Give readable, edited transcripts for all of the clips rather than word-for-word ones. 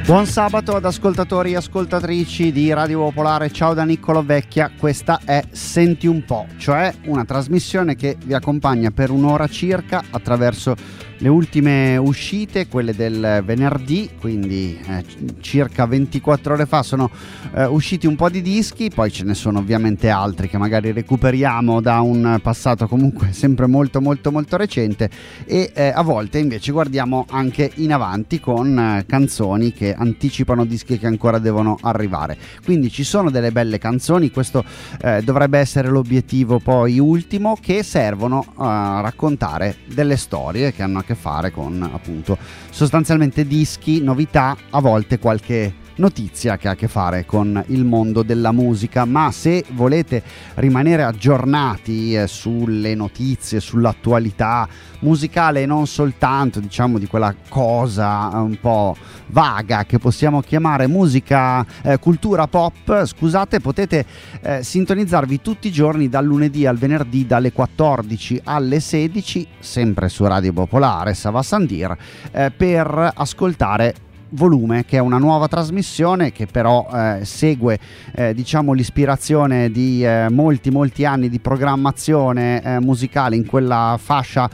Buon sabato ad ascoltatori e ascoltatrici di Radio Popolare, ciao da Niccolo Vecchia, questa è Senti un po', cioè una trasmissione che vi accompagna per un'ora circa attraverso le ultime uscite, quelle del venerdì, quindi circa 24 ore fa sono usciti un po' di dischi, poi ce ne sono ovviamente altri che magari recuperiamo da un passato comunque sempre molto recente e a volte invece guardiamo anche in avanti con canzoni che anticipano dischi che ancora devono arrivare. Quindi ci sono delle belle canzoni, questo dovrebbe essere l'obiettivo poi ultimo, che servono a raccontare delle storie che hanno a che fare con appunto sostanzialmente dischi, novità, a volte qualche notizia che ha a che fare con il mondo della musica. Ma se volete rimanere aggiornati sulle notizie, sull'attualità musicale e non soltanto, diciamo, di quella cosa un po' vaga che possiamo chiamare musica, cultura pop, scusate, potete sintonizzarvi tutti i giorni dal lunedì al venerdì dalle 14 alle 16 sempre su Radio Popolare Sava Sandir per ascoltare Volume, che è una nuova trasmissione che però segue diciamo l'ispirazione di molti anni di programmazione musicale in quella fascia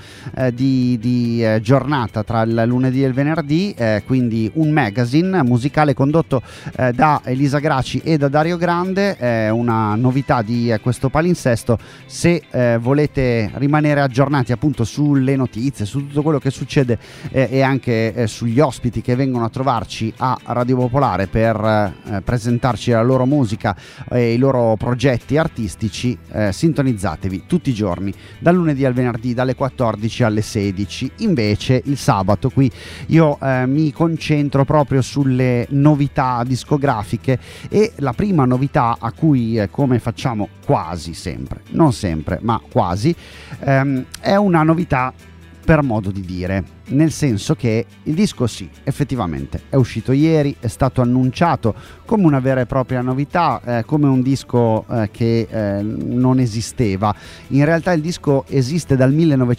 di giornata tra il lunedì e il venerdì, quindi un magazine musicale condotto da Elisa Graci e da Dario Grande, una novità di questo palinsesto. Se volete rimanere aggiornati appunto sulle notizie, su tutto quello che succede e anche sugli ospiti che vengono a trovarci a Radio Popolare per presentarci la loro musica e i loro progetti artistici, sintonizzatevi tutti i giorni dal lunedì al venerdì dalle 14 alle 16. Invece il sabato qui io mi concentro proprio sulle novità discografiche, e la prima novità a cui come facciamo quasi sempre, non sempre ma quasi, è una novità per modo di dire, nel senso che il disco sì, effettivamente è uscito ieri, è stato annunciato come una vera e propria novità, come un disco che non esisteva. In realtà il disco esiste dal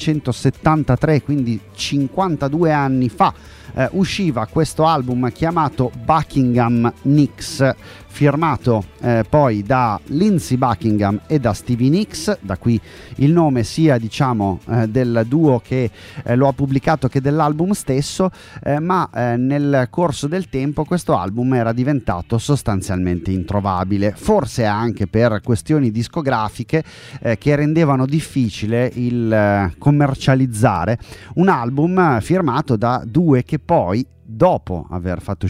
1973, quindi 52 anni fa. Usciva questo album chiamato Buckingham Nicks, firmato poi da Lindsey Buckingham e da Stevie Nicks, da qui il nome sia diciamo del duo che lo ha pubblicato che dell'album stesso, ma nel corso del tempo questo album era diventato sostanzialmente introvabile, forse anche per questioni discografiche che rendevano difficile il commercializzare un album firmato da due che poi, dopo aver fatto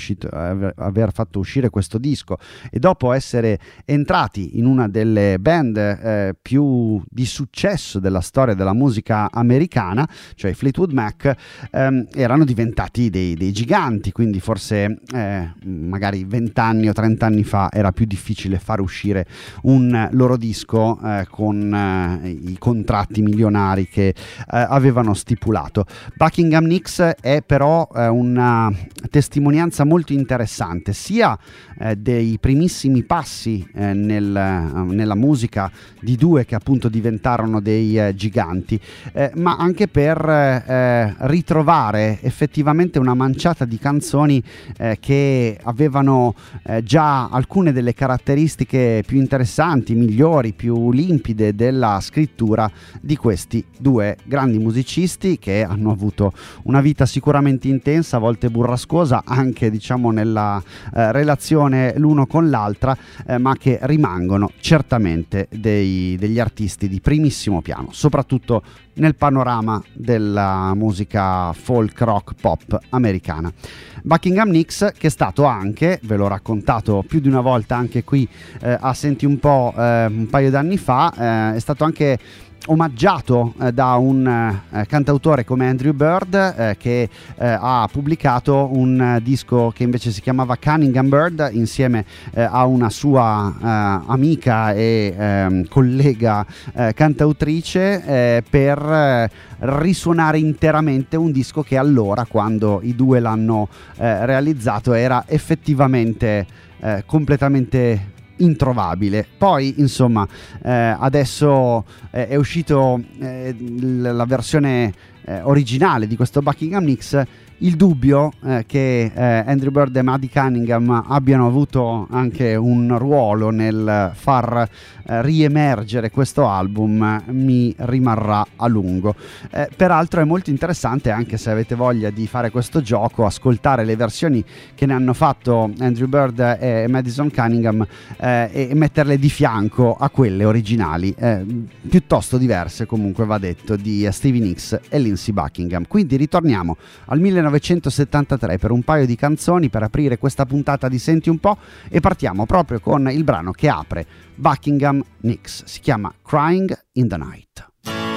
uscire questo disco e dopo essere entrati in una delle band più di successo della storia della musica americana, cioè Fleetwood Mac, erano diventati dei giganti. Quindi forse magari 20 anni o 30 anni fa era più difficile far uscire un loro disco con i contratti milionari che avevano stipulato. Buckingham Nicks è però una testimonianza molto interessante sia dei primissimi passi nella musica di due che appunto diventarono dei giganti, ma anche per ritrovare effettivamente una manciata di canzoni che avevano già alcune delle caratteristiche più interessanti, migliori, più limpide della scrittura di questi due grandi musicisti che hanno avuto una vita sicuramente intensa, a volte burrascosa anche diciamo nella relazione l'uno con l'altra, ma che rimangono certamente degli artisti di primissimo piano, soprattutto nel panorama della musica folk, rock, pop americana. Buckingham Nicks, che è stato anche, ve l'ho raccontato più di una volta anche qui a Senti un po' un paio d'anni fa, è stato anche omaggiato da un cantautore come Andrew Bird, che ha pubblicato un disco che invece si chiamava Cunningham Bird insieme a una sua amica e collega cantautrice, per risuonare interamente un disco che allora, quando i due l'hanno realizzato, era effettivamente completamente introvabile. Poi insomma adesso è uscito la versione originale di questo Buckingham Nicks, il dubbio che Andrew Bird e Maddie Cunningham abbiano avuto anche un ruolo nel far riemergere questo album mi rimarrà a lungo. Peraltro è molto interessante, anche se avete voglia di fare questo gioco, ascoltare le versioni che ne hanno fatto Andrew Bird e Madison Cunningham e metterle di fianco a quelle originali, piuttosto diverse comunque va detto, di Stevie Nicks e Lindsey Buckingham. Quindi ritorniamo al 1973 per un paio di canzoni per aprire questa puntata di Senti un po', e partiamo proprio con il brano che apre Buckingham Nicks, si chiama Crying in the Night.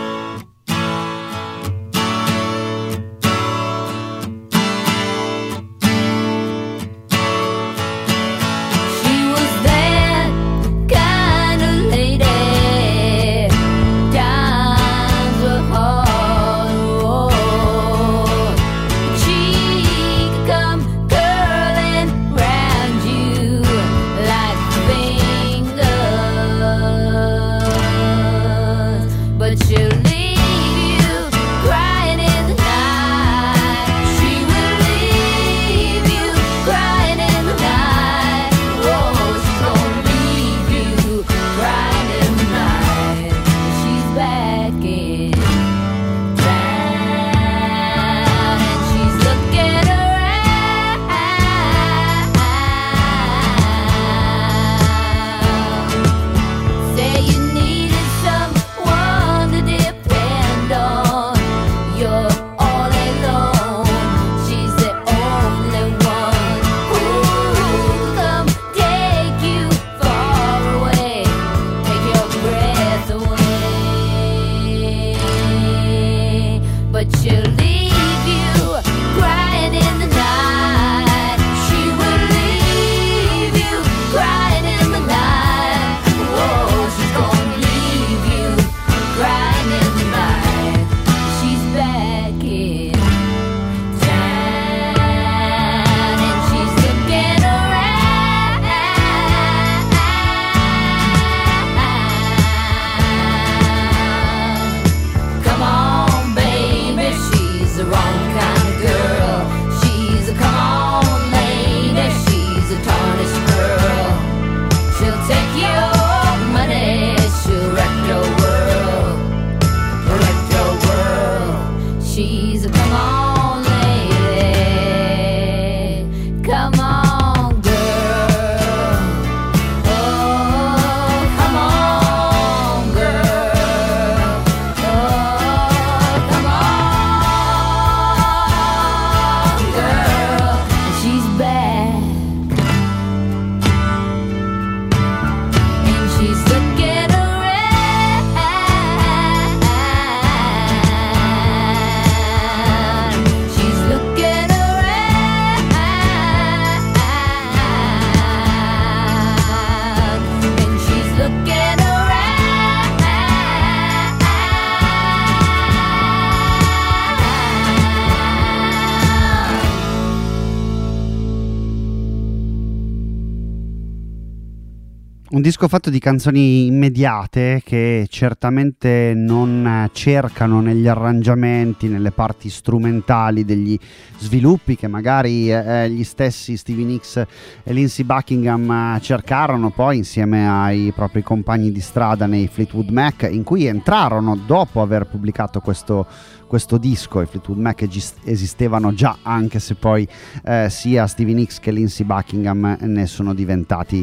Un disco fatto di canzoni immediate che certamente non cercano negli arrangiamenti, nelle parti strumentali degli sviluppi che magari gli stessi Stevie Nicks e Lindsey Buckingham cercarono poi insieme ai propri compagni di strada nei Fleetwood Mac, in cui entrarono dopo aver pubblicato questo disco. I Fleetwood Mac esistevano già, anche se poi sia Stevie Nicks che Lindsey Buckingham ne sono diventati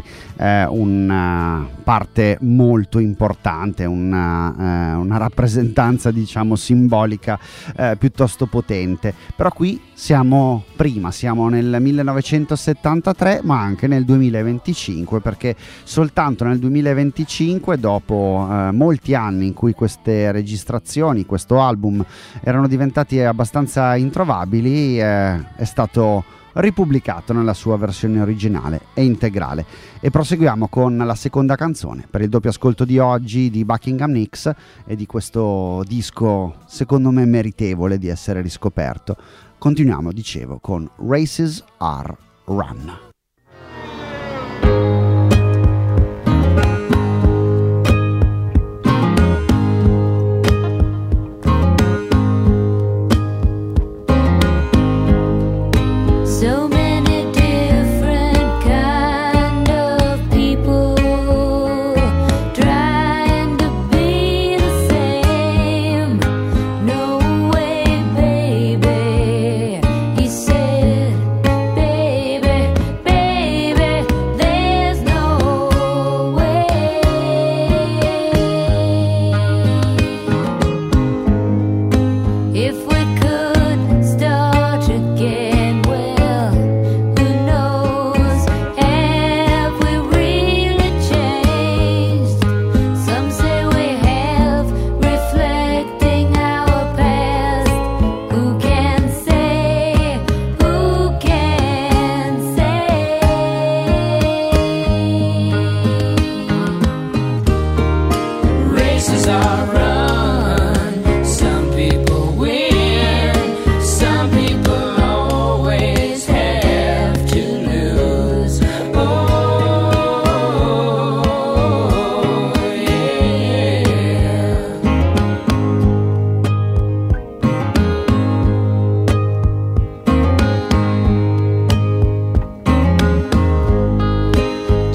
una parte molto importante, una rappresentanza diciamo simbolica piuttosto potente. Però qui siamo nel 1973, ma anche nel 2025, perché soltanto nel 2025, dopo molti anni in cui queste registrazioni, questo album erano diventati abbastanza introvabili, è stato ripubblicato nella sua versione originale e integrale. E proseguiamo con la seconda canzone per il doppio ascolto di oggi di Buckingham Nicks e di questo disco secondo me meritevole di essere riscoperto. Continuiamo, dicevo, con Races Are Run.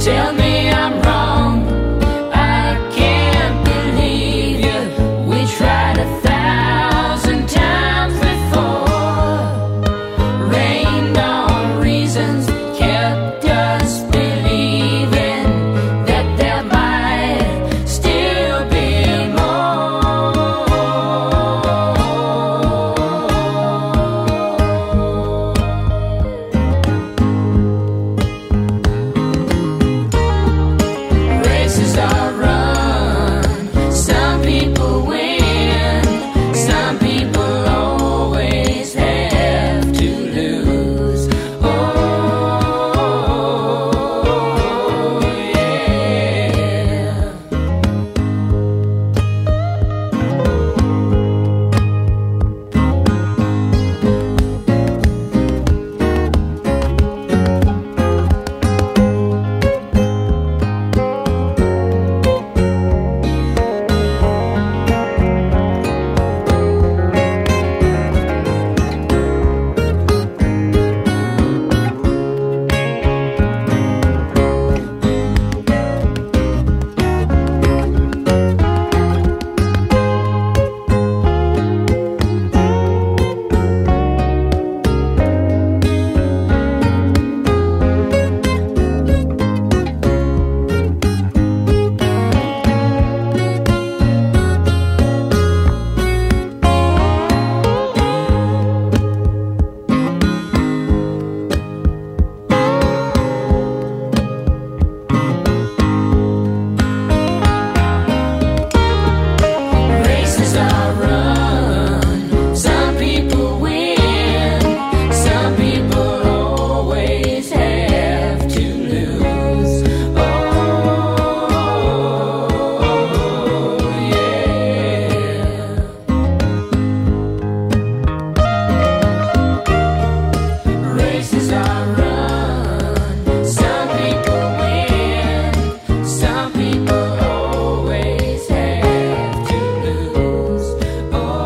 tell me I'm wrong. I can't believe you. We tried 1,000 times before. Rained on reasons, kept us believing that there might still be more. Races are run, some people win, some people always have to lose. Oh, yeah. Races are run, some people win, some people always have to lose. Oh, yeah. Races are run, some people win, some people always have to lose. Oh,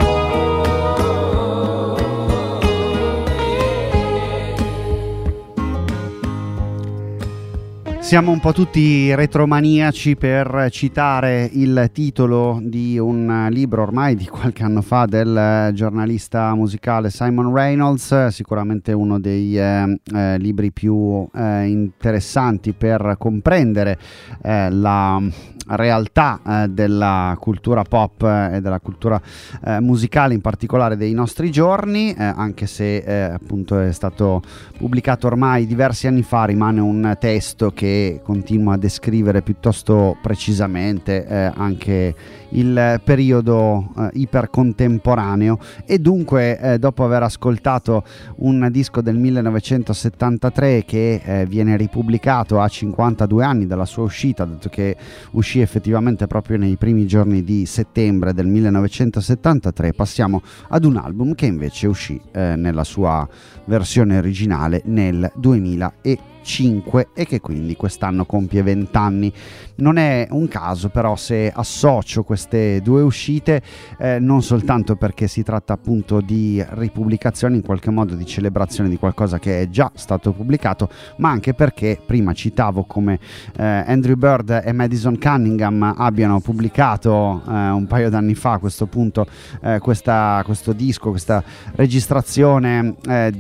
yeah. Siamo un po' tutti retromaniaci per citare il titolo di un libro ormai di qualche anno fa del giornalista musicale Simon Reynolds, sicuramente uno dei libri più interessanti per comprendere la realtà della cultura pop e della cultura musicale in particolare dei nostri giorni, anche se appunto è stato pubblicato ormai diversi anni fa, rimane un testo che continua a descrivere piuttosto precisamente anche il periodo ipercontemporaneo, e dunque dopo aver ascoltato un disco del 1973 che viene ripubblicato a 52 anni dalla sua uscita, dato che uscì effettivamente proprio nei primi giorni di settembre del 1973, passiamo ad un album che invece uscì nella sua versione originale nel 2005 e che quindi quest'anno compie 20 anni. Non è un caso però se associo queste due uscite, non soltanto perché si tratta appunto di ripubblicazioni, in qualche modo di celebrazione di qualcosa che è già stato pubblicato, ma anche perché prima citavo come Andrew Bird e Madison Cunningham abbiano pubblicato un paio d'anni fa a questo punto questo disco, questa registrazione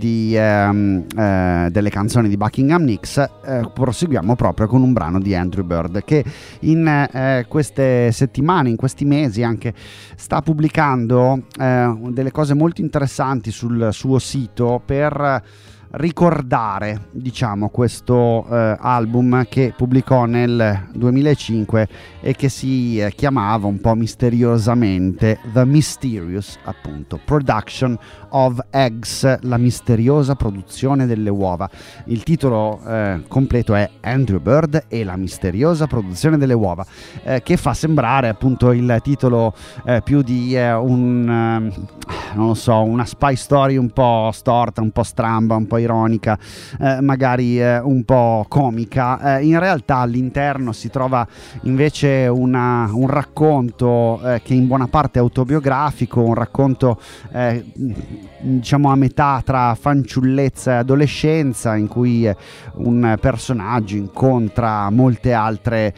delle canzoni di Buckingham Nicks. Proseguiamo proprio con un brano di Andrew Bird che in queste settimane, in questi mesi anche, sta pubblicando delle cose molto interessanti sul suo sito per ricordare, diciamo, questo album che pubblicò nel 2005 e che si chiamava un po' misteriosamente The Mysterious, appunto, Production of Eggs, la misteriosa produzione delle uova. Il titolo completo è Andrew Bird e la misteriosa produzione delle uova, che fa sembrare appunto il titolo più di non lo so, una spy story un po' storta, un po' stramba, un po' ironica, magari un po' comica. In realtà all'interno si trova invece un racconto che in buona parte è autobiografico, un racconto diciamo a metà tra fanciullezza e adolescenza, in cui un personaggio incontra molte altre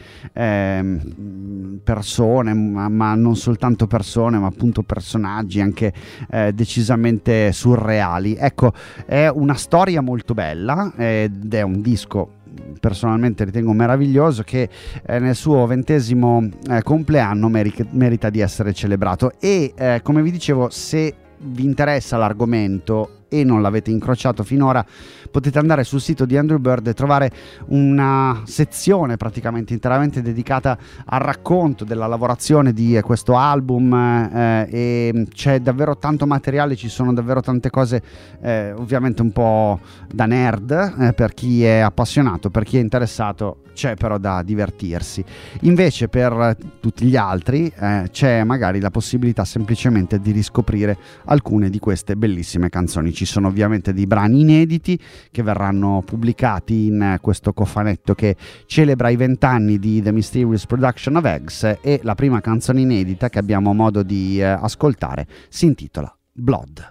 persone, ma non soltanto persone, ma appunto personaggi anche decisamente surreali. Ecco, è una storia molto bella ed è un disco personalmente ritengo meraviglioso, che nel suo 20° compleanno merita di essere celebrato. E come vi dicevo, se vi interessa l'argomento e non l'avete incrociato finora, potete andare sul sito di Andrew Bird e trovare una sezione praticamente interamente dedicata al racconto della lavorazione di questo album, e c'è davvero tanto materiale, ci sono davvero tante cose, ovviamente un po' da nerd per chi è appassionato, per chi è interessato c'è però da divertirsi. Invece per tutti gli altri c'è magari la possibilità semplicemente di riscoprire alcune di queste bellissime canzoni. Ci sono ovviamente dei brani inediti che verranno pubblicati in questo cofanetto che celebra i 20 anni di The Mysterious Production of Eggs, e la prima canzone inedita che abbiamo modo di ascoltare si intitola Blood.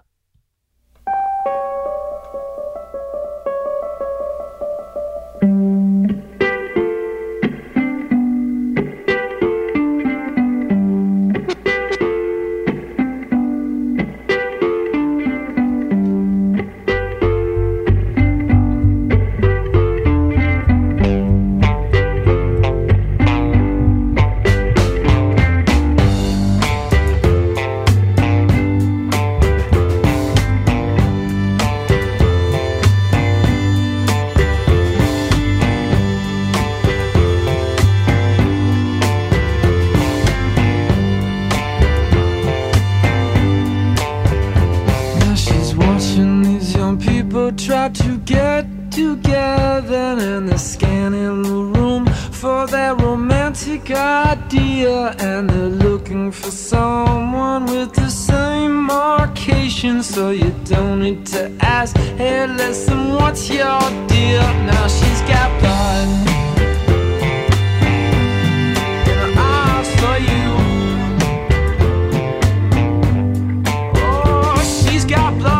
Try to get together and they're scanning the room for their romantic idea, and they're looking for someone with the same markation, so you don't need to ask, hey listen, what's your deal? Now she's got blood in her eyes for you. Oh, she's got blood.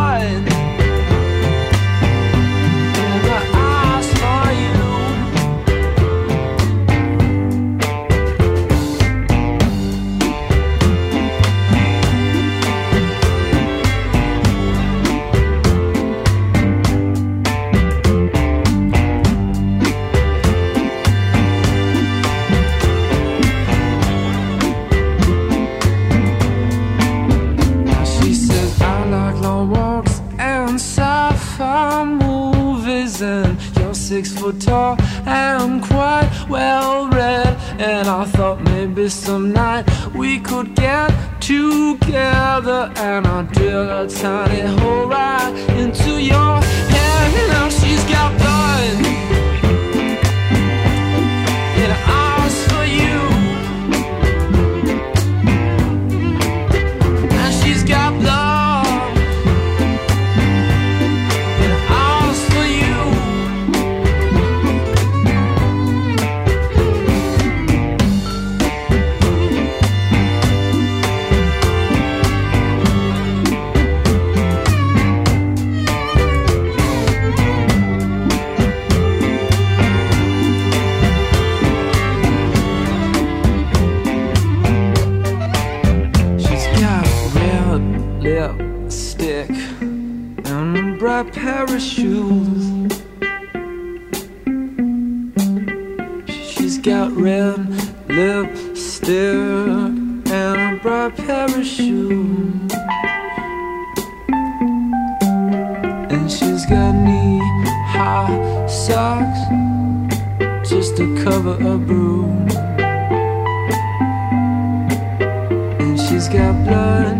Walks and sci-fi movies, and you're 6 foot tall and quite well read, and I thought maybe some night we could get together, and I'll drill a tiny hole right into your head. Now she's got blood in her eyes for you, and she's got blood. Lipstick and a bright pair of shoes. She's got red lipstick and a bright pair of shoes, and she's got knee-high socks just to cover a broom, and she's got blood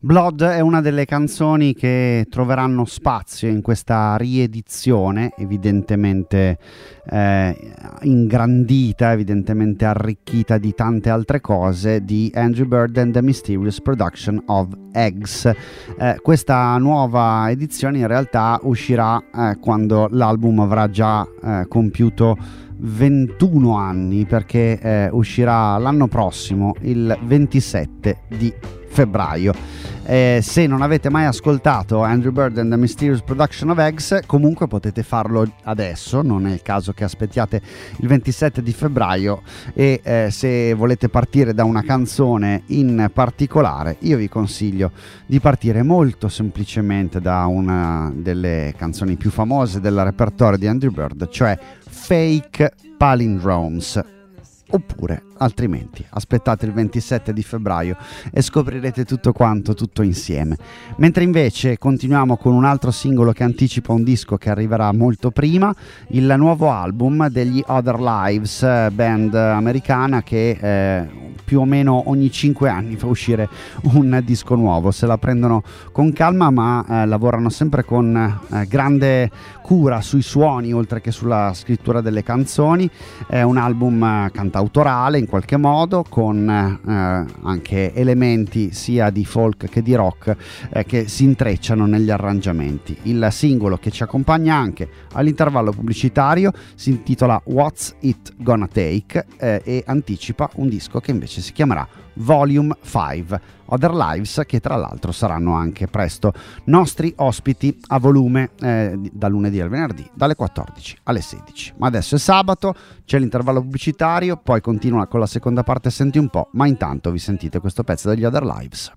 Blood è una delle canzoni che troveranno spazio in questa riedizione, evidentemente ingrandita, evidentemente arricchita di tante altre cose, di Andrew Bird and the Mysterious Production of Eggs. Questa nuova edizione in realtà uscirà quando l'album avrà già compiuto 21 anni, perché uscirà l'anno prossimo, il 27 di febbraio. Se non avete mai ascoltato Andrew Bird and the Mysterious Production of Eggs, comunque potete farlo adesso, non è il caso che aspettiate il 27 di febbraio. E se volete partire da una canzone in particolare, io vi consiglio di partire molto semplicemente da una delle canzoni più famose del repertorio di Andrew Bird, cioè Fake Palindromes. Oppure, altrimenti, aspettate il 27 di febbraio e scoprirete tutto quanto, tutto insieme. Mentre invece continuiamo con un altro singolo che anticipa un disco che arriverà molto prima, il nuovo album degli Other Lives, band americana che più o meno ogni 5 anni fa uscire un disco nuovo. Se la prendono con calma, ma lavorano sempre con grande cura sui suoni oltre che sulla scrittura delle canzoni. È un album cantautorale in qualche modo, con anche elementi sia di folk che di rock che si intrecciano negli arrangiamenti. Il singolo che ci accompagna anche all'intervallo pubblicitario si intitola What's It Gonna Take e anticipa un disco che invece si chiamerà Volume 5 Other Lives, che tra l'altro saranno anche presto nostri ospiti a volume da lunedì al venerdì dalle 14 alle 16. Ma adesso è sabato, c'è l'intervallo pubblicitario, poi continua con la seconda parte Senti un po', ma intanto vi sentite questo pezzo degli Other Lives.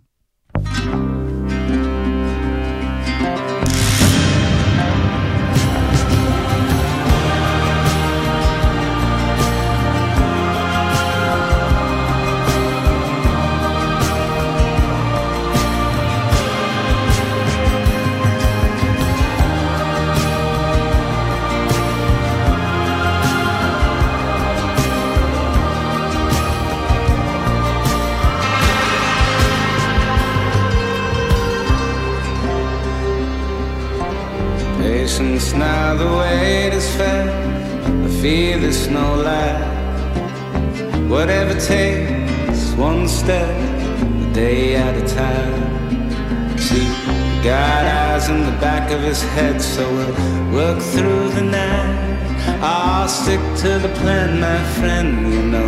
Patience, now the wait is fair. I fear there's no lie. Whatever takes, one step, a day at a time. See, got eyes in the back of his head, so we'll work through the night. I'll stick to the plan, my friend, you know.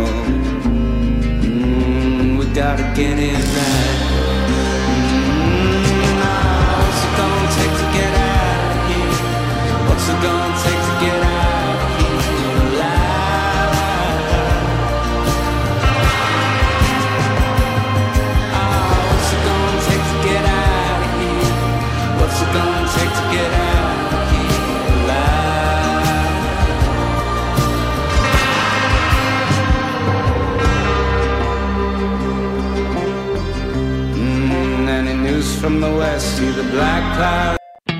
We gotta get it right. What's it gonna take to get out of here? What's it gonna take to get out of here alive? What's it gonna take to get out of here? What's it gonna take to get out of here alive? Any news from the west? See the black cloud.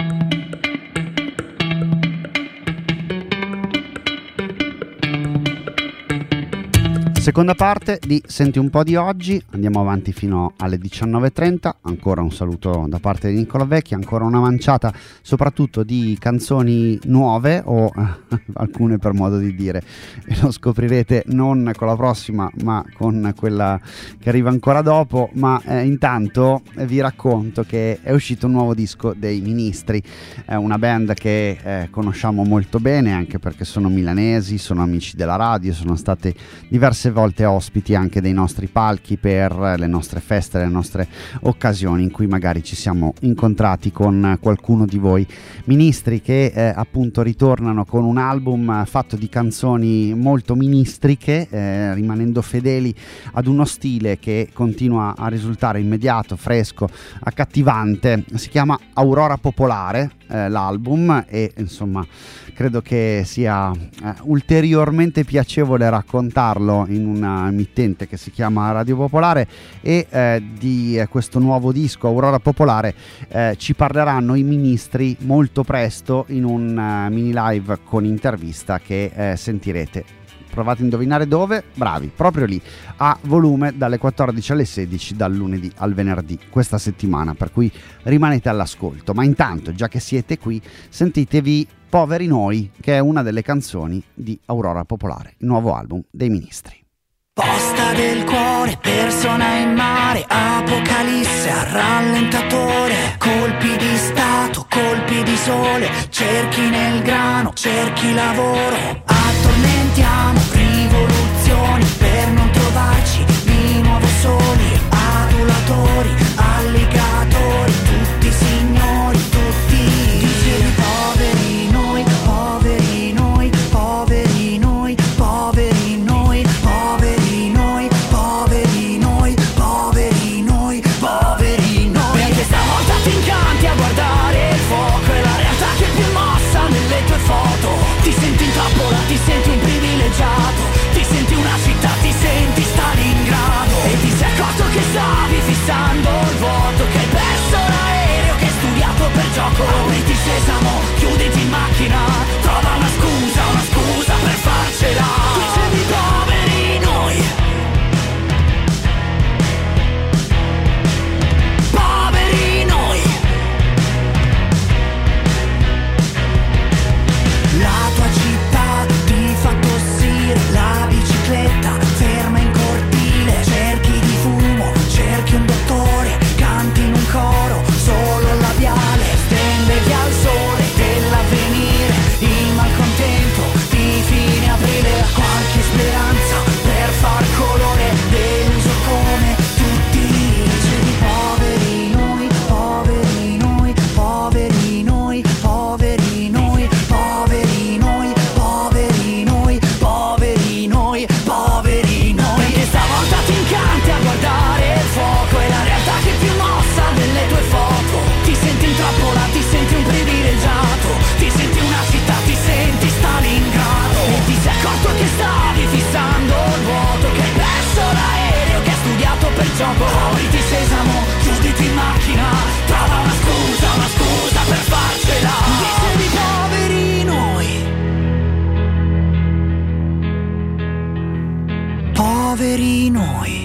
Seconda parte di Senti un po' di oggi, andiamo avanti fino alle 19.30, ancora un saluto da parte di Nicola Vecchia, ancora una manciata soprattutto di canzoni nuove o alcune per modo di dire, e lo scoprirete non con la prossima ma con quella che arriva ancora dopo, ma intanto vi racconto che è uscito un nuovo disco dei Ministri, una band che conosciamo molto bene anche perché sono milanesi, sono amici della radio, sono state diverse volte ospiti anche dei nostri palchi per le nostre feste, le nostre occasioni in cui magari ci siamo incontrati con qualcuno di voi. Ministri che appunto ritornano con un album fatto di canzoni molto ministriche, rimanendo fedeli ad uno stile che continua a risultare immediato, fresco, accattivante. Si chiama Aurora Popolare l'album, e insomma credo che sia ulteriormente piacevole raccontarlo in una emittente che si chiama Radio Popolare, e di questo nuovo disco Aurora Popolare ci parleranno i Ministri molto presto in un mini live con intervista che sentirete Provate a indovinare dove? Bravi, proprio lì, a volume dalle 14 alle 16 dal lunedì al venerdì questa settimana, per cui rimanete all'ascolto. Ma intanto, già che siete qui, sentitevi Poveri Noi, che è una delle canzoni di Aurora Popolare, il nuovo album dei Ministri. Posta del cuore, persona in mare, apocalisse al rallentatore, colpi di stato, colpi di sole, cerchi nel grano, cerchi lavoro, attormentiamo rivoluzioni per non trovarci di nuovo soli, adulatori, alligatori, tutti signori, tutti dicevi poveri noi, poveri noi, poveri noi, poveri noi, poveri noi, poveri noi, poveri noi, poveri noi. Perché stavolta ti incanti a guardare il fuoco e la realtà che è più mossa nelle tue foto. Ti senti in trappola, ti senti un privilegiato, ti senti una città, ti senti Stalingrado. E ti sei accorto che stavi fissando il vuoto, che hai perso l'aereo che hai studiato per gioco. Apriti sesamo, chiuditi in macchina, trova una scusa per farcela. Dicevi poveri noi, poveri noi. La tua città ti fa tossire, la bicicletta ferma in cortile, cerchi di fumo, cerchi un dottore, canti in un coro, solo il labiale, stende via il sole dell'avvenire, il malcontento di fine aprile, qualche speranza per far colore, deluso come tutti. Dicevi poveri noi, poveri noi, poveri noi, poveri noi, poveri noi, poveri noi, poveri noi, poveri noi. Perché stavolta ti incanti a guardare il fuoco e la realtà che è più mossa delle tue foto. Ti senti in trappola, ti senti un privilegiato, ti senti una città, ti senti Stalingrado. E ti sei accorto che stavi fissando il vuoto, che hai perso l'aereo che hai studiato per gioco. Apriti sesamo, chiuditi in macchina, trova una scusa per farcela. Dicevi poveri noi, poveri noi.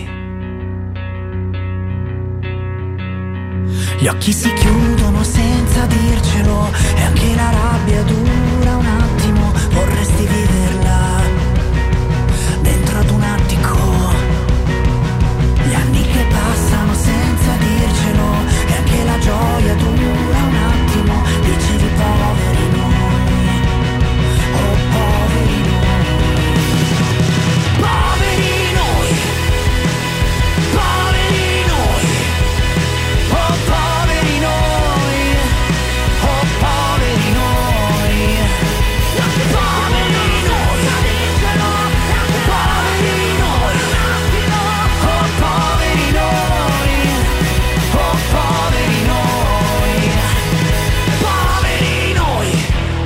Gli occhi si chiudono senza dircelo e anche la rabbia dura un attimo, vorresti viverla dentro ad un attico. Gli anni che passano senza dircelo e anche la gioia dura un attimo, dicevi poveri noi, oh poveri noi, poveri noi, poveri noi, oh poveri noi, oh poveri noi, poveri noi, poveri noi, oh poveri noi, oh poveri noi, poveri noi.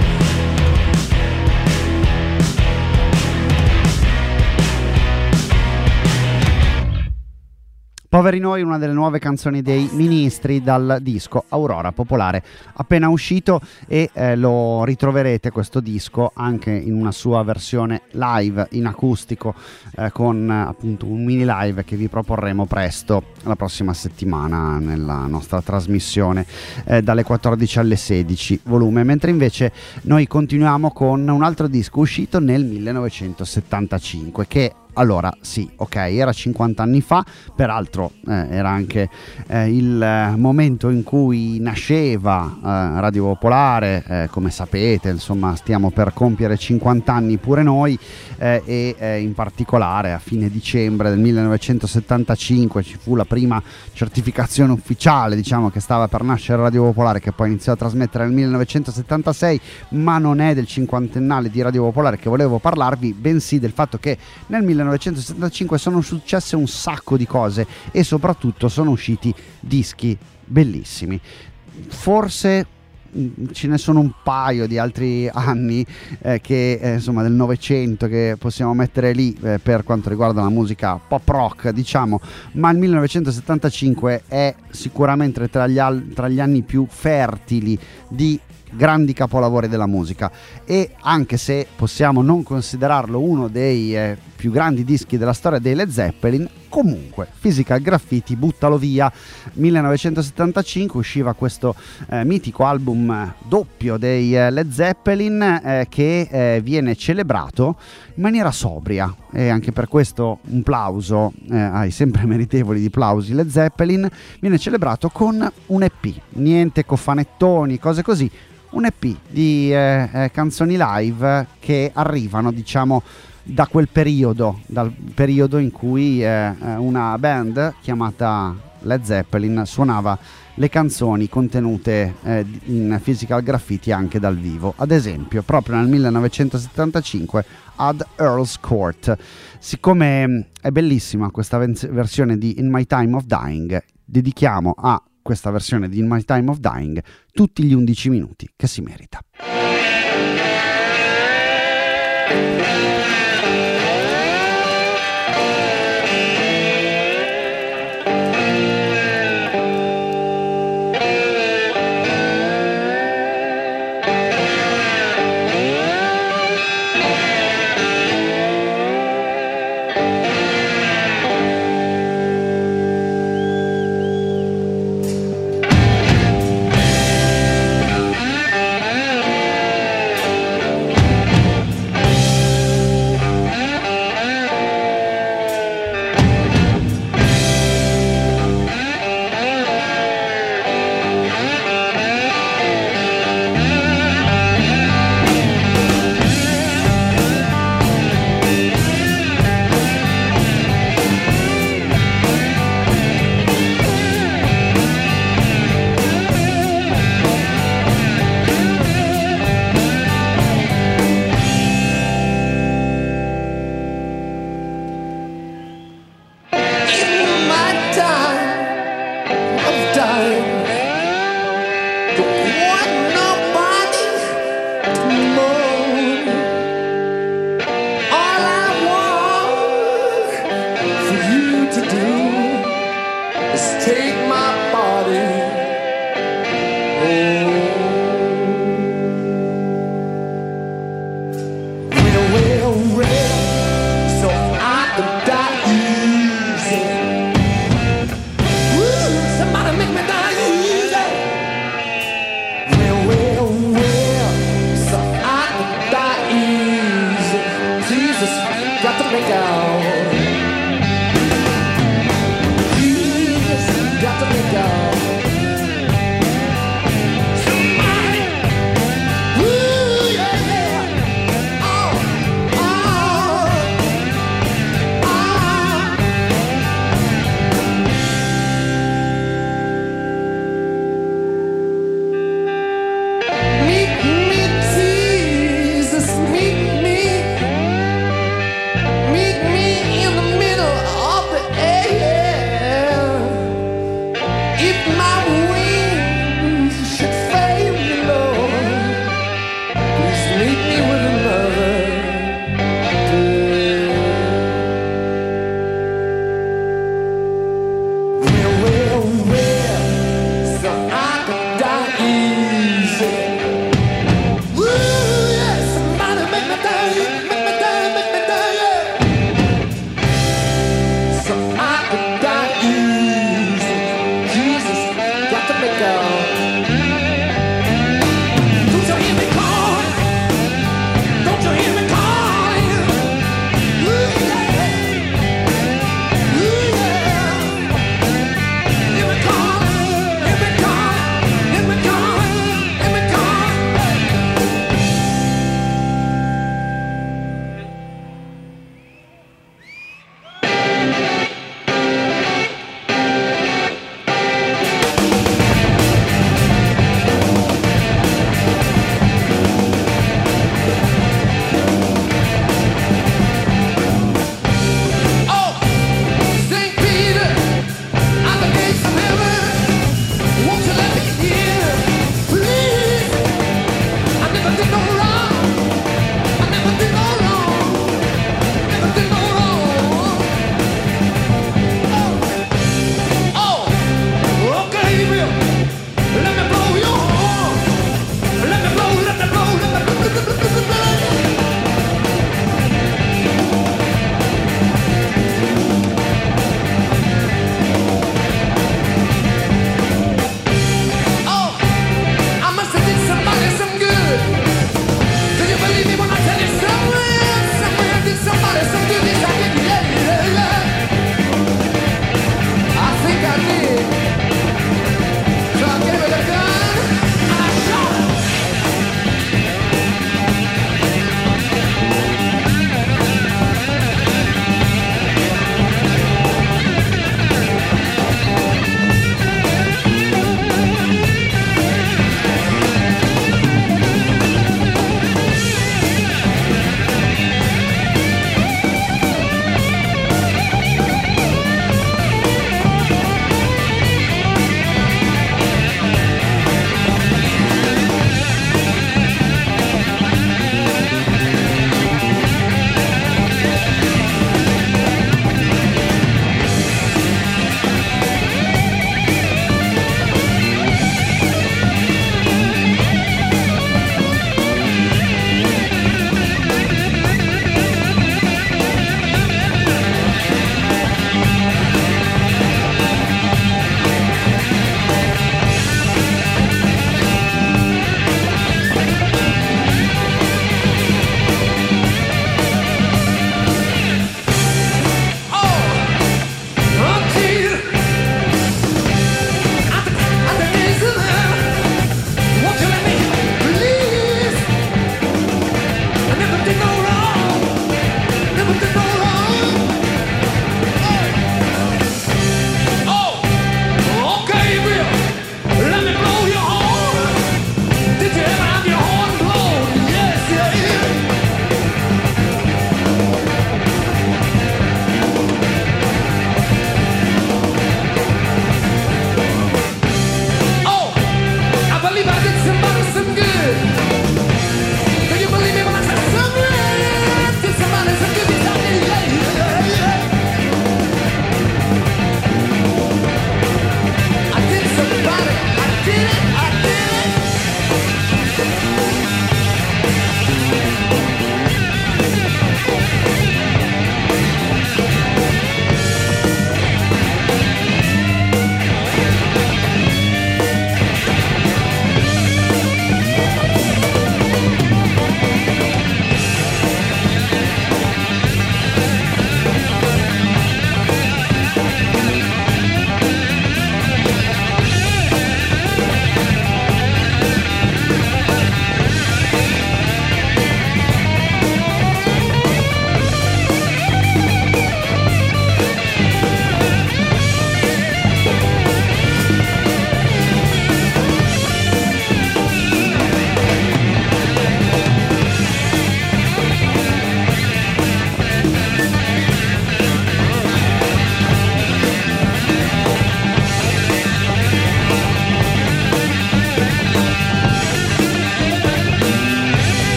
Poveri Noi, una delle nuove canzoni dei Ministri dal disco Aurora Popolare, appena uscito, e lo ritroverete questo disco anche in una sua versione live in acustico, con appunto un mini live che vi proporremo presto la prossima settimana nella nostra trasmissione dalle 14 alle 16 volume, mentre invece noi continuiamo con un altro disco uscito nel 1975 che allora sì, ok, era 50 anni fa, peraltro era anche il momento in cui nasceva Radio Popolare, come sapete, insomma stiamo per compiere 50 anni pure noi, e in particolare a fine dicembre del 1975 ci fu la prima certificazione ufficiale, diciamo, che stava per nascere Radio Popolare, che poi iniziò a trasmettere nel 1976, ma non è del cinquantennale di Radio Popolare che volevo parlarvi, bensì del fatto che nel 1975 sono successe un sacco di cose e soprattutto sono usciti dischi bellissimi. Forse ce ne sono un paio di altri anni che insomma del Novecento che possiamo mettere lì per quanto riguarda la musica pop rock, diciamo, ma il 1975 è sicuramente tra gli anni più fertili di grandi capolavori della musica, e anche se possiamo non considerarlo uno dei più grandi dischi della storia dei Led Zeppelin, comunque Physical Graffiti, buttalo via. 1975 usciva questo mitico album doppio dei Led Zeppelin che viene celebrato in maniera sobria, e anche per questo un plauso ai sempre meritevoli di plausi Led Zeppelin. Viene celebrato con un EP, niente cofanettoni, cose così, un EP di canzoni live che arrivano, diciamo, da quel periodo, dal periodo in cui una band chiamata Led Zeppelin suonava le canzoni contenute in Physical Graffiti anche dal vivo. Ad esempio, proprio nel 1975 ad Earl's Court. Siccome è bellissima questa versione di In My Time of Dying, dedichiamo a questa versione di In My Time of Dying tutti gli 11 minuti che si merita.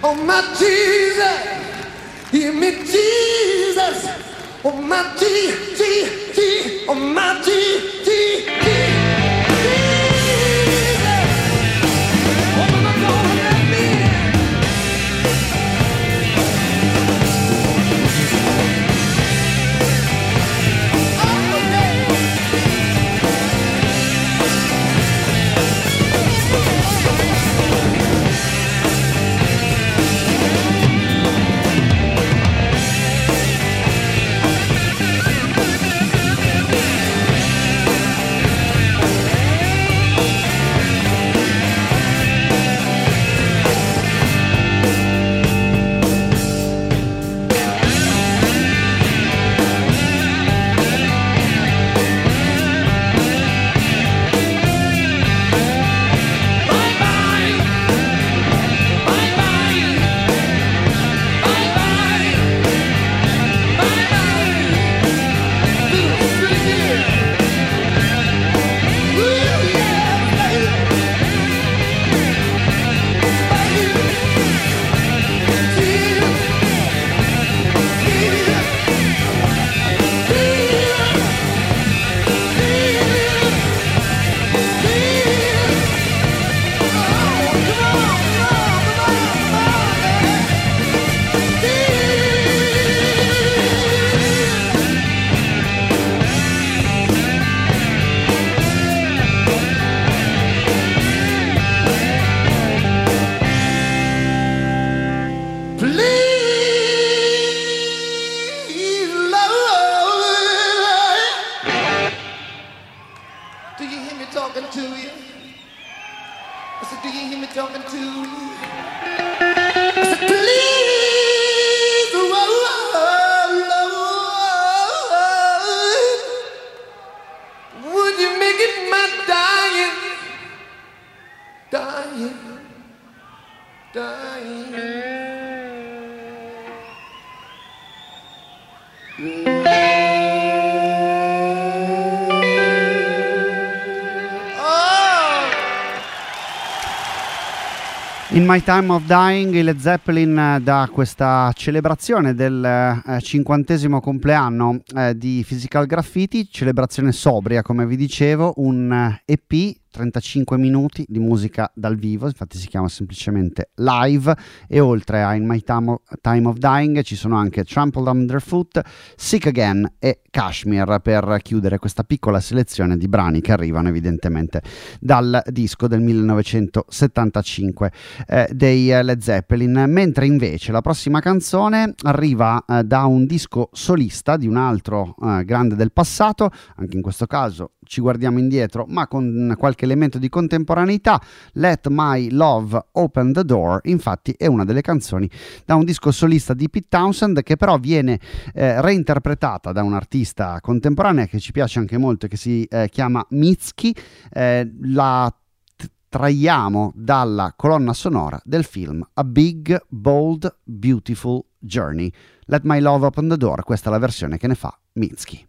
Oh my Jesus, hear me Jesus. Oh my T, oh my T. In My Time of Dying, i Led Zeppelin, da questa celebrazione del 50° compleanno di Physical Graffiti, celebrazione sobria come vi dicevo, un EP 35 minuti di musica dal vivo, infatti si chiama semplicemente Live, e oltre a In My Time of Dying ci sono anche Trampled Underfoot, Sick Again e Kashmir per chiudere questa piccola selezione di brani che arrivano evidentemente dal disco del 1975 dei Led Zeppelin, mentre invece la prossima canzone arriva da un disco solista di un altro grande del passato, anche in questo caso ci guardiamo indietro ma con qualche elemento di contemporaneità. Let My Love Open the Door infatti è una delle canzoni da un disco solista di Pete Townshend, che però viene reinterpretata da un artista contemporanea che ci piace anche molto e che si chiama Mitski. La traiamo dalla colonna sonora del film A Big, Bold, Beautiful Journey. Let My Love Open the Door, questa è la versione che ne fa Mitski.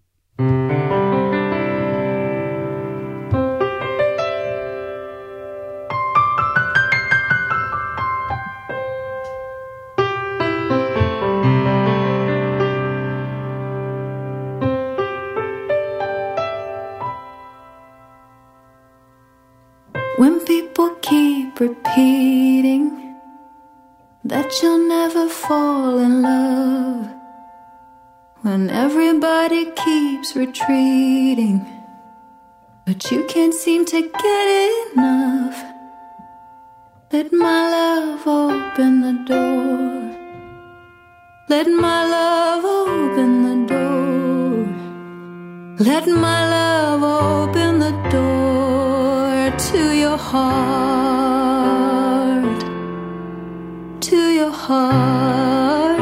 When people keep repeating that you'll never fall in love, when everybody keeps retreating, but you can't seem to get enough, let my love open the door. Let my love open the door. Let my love open the door to your heart, to your heart.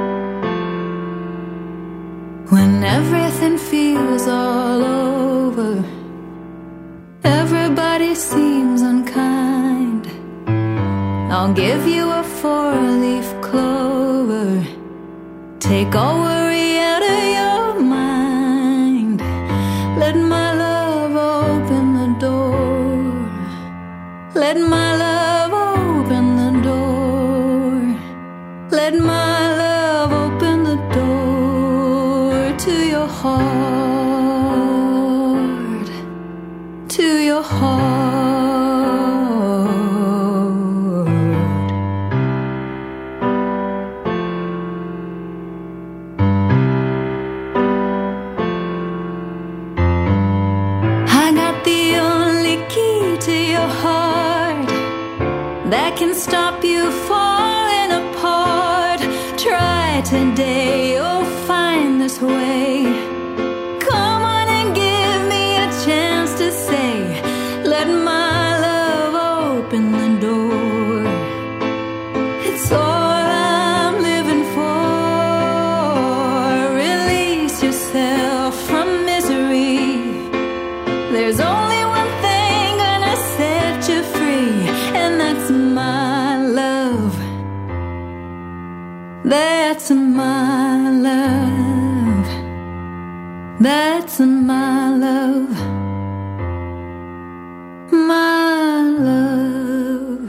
When everything feels all over, everybody seems unkind, I'll give you a 4-leaf clover, take all worry out of your mind. Let my love open the door. Let my love open the door. can stop you falling apart. Try today, oh find this way. Come on and give me a chance to say, let my love open the door. It's all I'm living for. Release yourself from misery. There's only one thing gonna set you free, and that's my love. That's my love. That's my love. My love.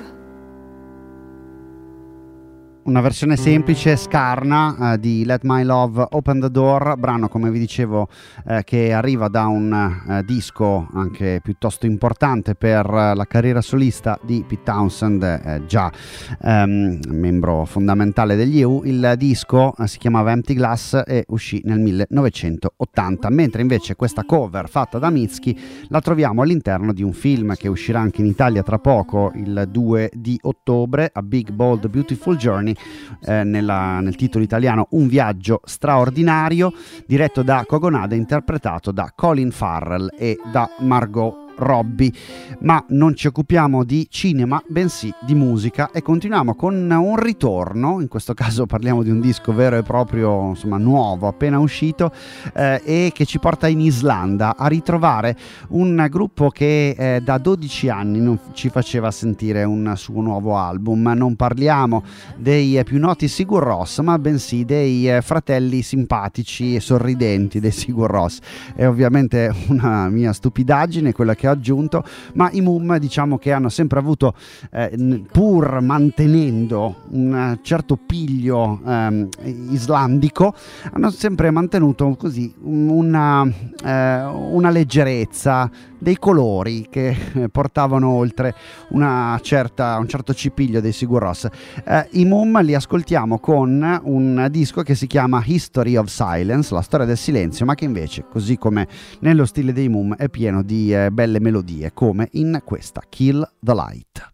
Una versione semplice, scarna, di Let My Love Open the Door, brano, come vi dicevo, che arriva da un disco anche piuttosto importante per la carriera solista di Pete Townshend, già membro fondamentale degli EU. Il disco si chiamava Empty Glass e uscì nel 1980, mentre invece questa cover fatta da Mitski la troviamo all'interno di un film che uscirà anche in Italia tra poco, il 2 di ottobre, A Big Bold Beautiful Journey, nel titolo italiano Un viaggio straordinario, diretto da Kogonada, interpretato da Colin Farrell e da Margot Robbie. Ma non ci occupiamo di cinema, bensì di musica, e continuiamo con un ritorno. In questo caso parliamo di un disco vero e proprio, insomma, nuovo, appena uscito, e che ci porta in Islanda a ritrovare un gruppo che da 12 anni non ci faceva sentire un suo nuovo album. Non parliamo dei più noti Sigur Rós, ma bensì dei fratelli simpatici e sorridenti dei Sigur Rós. È ovviamente una mia stupidaggine quella che ho aggiunto, ma i Mum, diciamo che hanno sempre avuto, pur mantenendo un certo piglio islandico, hanno sempre mantenuto così una leggerezza, dei colori che portavano oltre un certo cipiglio dei Sigur Rós. I Mum li ascoltiamo con un disco che si chiama History of Silence, la storia del silenzio, ma che invece, così come nello stile dei Mum, è pieno di belle melodie, come in questa Kill the Light.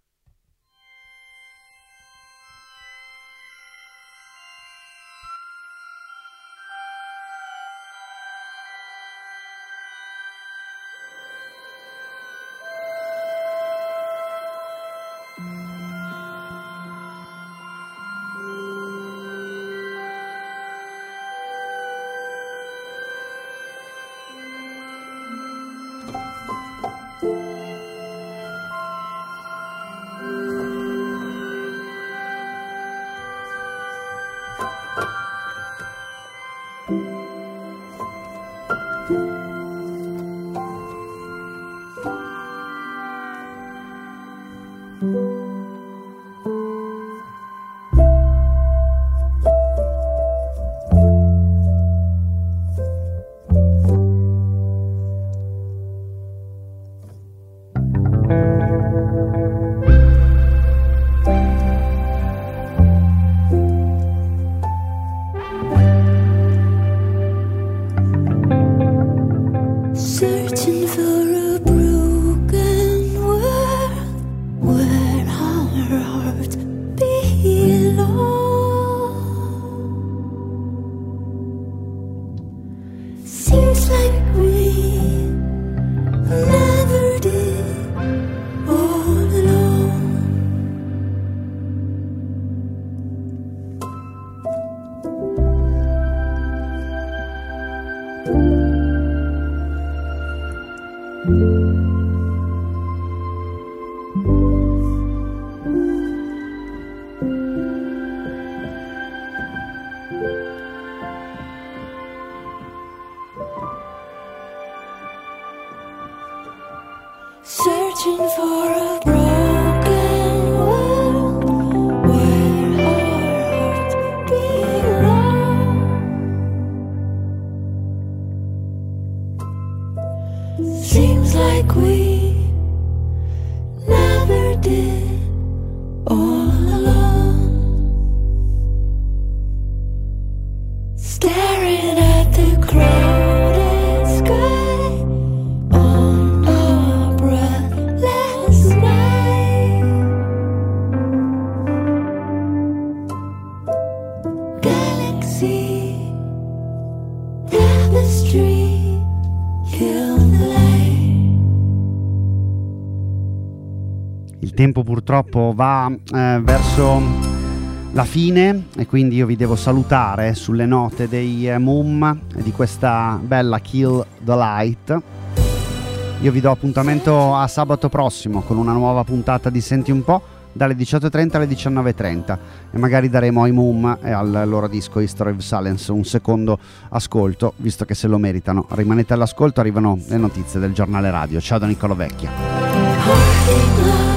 Searching for a broken world where our hearts belong. Seems like we never did all alone. Searching for a broken world where our hearts belong. Seems like we never did all alone. Staring at the crowded sky on our breathless night. see. Tapestry, kill the light. Il tempo purtroppo va verso la fine e quindi io vi devo salutare sulle note dei Moom e di questa bella Kill the Light. Io vi do appuntamento a sabato prossimo con una nuova puntata di Senti un po' dalle 18.30 alle 19.30 e magari daremo ai Moom e al loro disco History of Silence un secondo ascolto, visto che se lo meritano. Rimanete all'ascolto, arrivano le notizie del giornale radio. Ciao da Niccolo Vecchia.